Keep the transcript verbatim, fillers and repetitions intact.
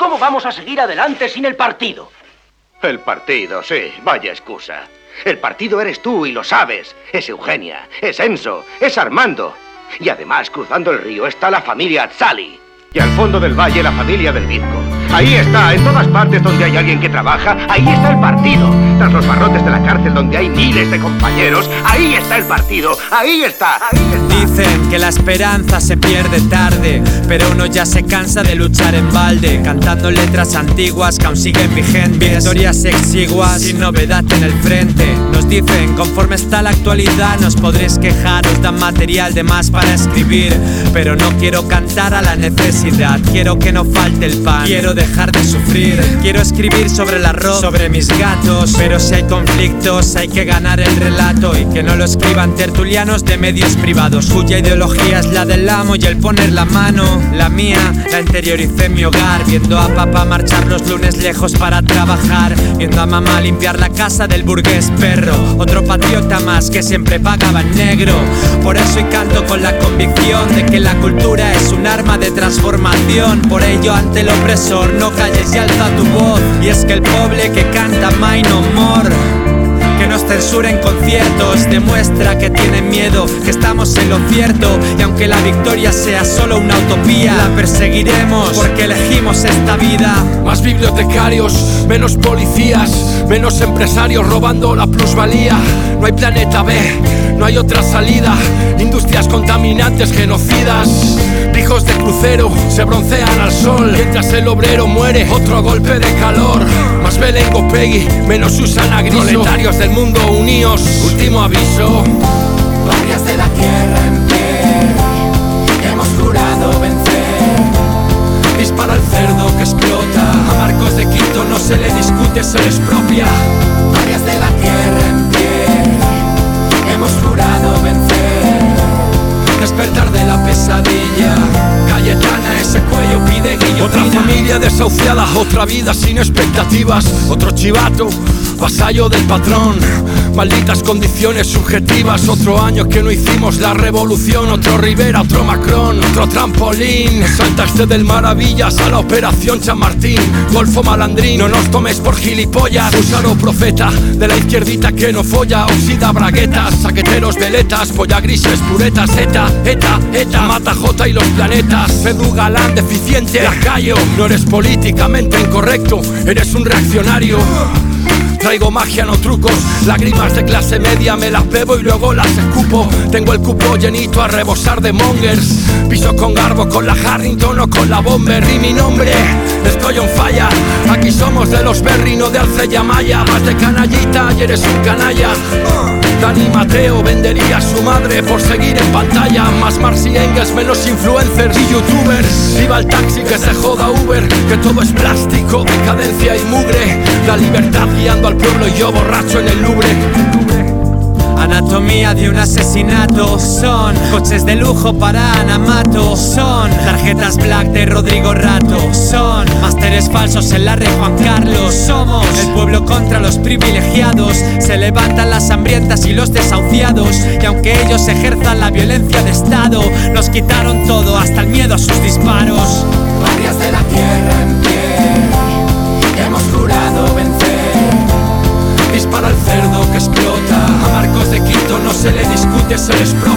¿Cómo vamos a seguir adelante sin el partido? El partido, sí, vaya excusa. El partido eres tú y lo sabes. Es Eugenia, es Enzo, es Armando. Y además, cruzando el río está la familia Atzali. Y al fondo del valle la familia del Bizco. Ahí está, en todas partes donde hay alguien que trabaja, ahí está el partido. Tras los barrotes de la cárcel donde hay miles de compañeros, ahí está el partido, ahí está, ahí está. Dicen que la esperanza se pierde tarde, pero uno ya se cansa de luchar en balde, cantando letras antiguas que aún siguen vigentes, historias exiguas sin novedad en el frente. Nos dicen, conforme está la actualidad nos podréis quejar, os dan material de más para escribir, pero no quiero cantar a la necesidad, quiero que no falte el pan, quiero dejar de sufrir, quiero escribir sobre el arroz, sobre mis gatos, pero si hay conflictos hay que ganar el relato y que no lo escriban tertulianos de medios privados, cuya ideología es la del amo y el poner la mano. La mía la interioricé en mi hogar, viendo a papá marchar los lunes lejos para trabajar, viendo a mamá limpiar la casa del burgués perro, otro patriota más que siempre pagaba en negro. Por eso hoy canto con la convicción de que la cultura es un arma de transformación, por ello ante el opresor no calles y alza tu voz. Y es que el poble que canta Mine No More, que nos censuren conciertos, demuestra que tienen miedo, que estamos en lo cierto. Y aunque la victoria sea solo una utopía, la perseguiremos porque elegimos esta vida. Más bibliotecarios, menos policías, menos empresarios robando la plusvalía. No hay planeta B, no hay otra salida. Industrias contaminantes, genocidas. Hijos de crucero se broncean al sol, mientras el obrero muere, otro golpe de calor. Más Belengo Peggy, menos Susana Griso. Proletarios del mundo unidos, último aviso. Barrias de la tierra en pie, hemos jurado vencer. Dispara el cerdo que explota, a Marcos de Quito no se le discute, se les propia. Barrias de la tierra en pie, hemos jurado vencer. Despertar de la pesadilla, Cayetana ese cuello pide guillotina. Otra familia desahuciada, otra vida sin expectativas. Otro chivato, vasallo del patrón. Malditas condiciones subjetivas. Otro año que no hicimos la revolución. Otro Rivera, otro Macron, otro trampolín. Saltaste del Maravillas a la operación Chamartín. Golfo malandrín, no nos tomes por gilipollas. Usaro profeta de la izquierdita que no folla. Oxida braguetas, saqueteros veletas. Polla grises, puretas, eta, eta, eta. Mata J y los planetas. Fedu Galán deficiente, lacayo. No eres políticamente incorrecto, eres un reaccionario. Traigo magia, no trucos, lágrimas de clase media me las bebo y luego las escupo. Tengo el cupo llenito a rebosar de mongers. Piso con garbo, con la Harrington o con la Bomber. Y mi nombre, estoy on fire. Aquí somos de los Berry, no de Alcella Maya. Más de canallita y eres un canalla. Dani Mateo vendería a su madre por seguir en pantalla. Más Marx y Engels, menos influencers y youtubers. Viva el taxi, que se joda Uber, que todo es plástico, decadencia y mugre. La libertad guiando al pueblo y yo borracho en el Louvre. Anatomía de un asesinato. Son coches de lujo para Anamato. Son tarjetas black de Rodrigo Rato. Son másteres falsos en la red Juan Carlos. Somos el pueblo contra los privilegiados. Se levantan las hambrientas y los desahuciados. Y aunque ellos ejerzan la violencia de Estado, nos quitaron todo, hasta el miedo a sus disparos. Barrias de la tierra en pie, hemos jurado vencer. Dispara el cerdo que explota, a Marcos de Quito no se le discute, se les propia.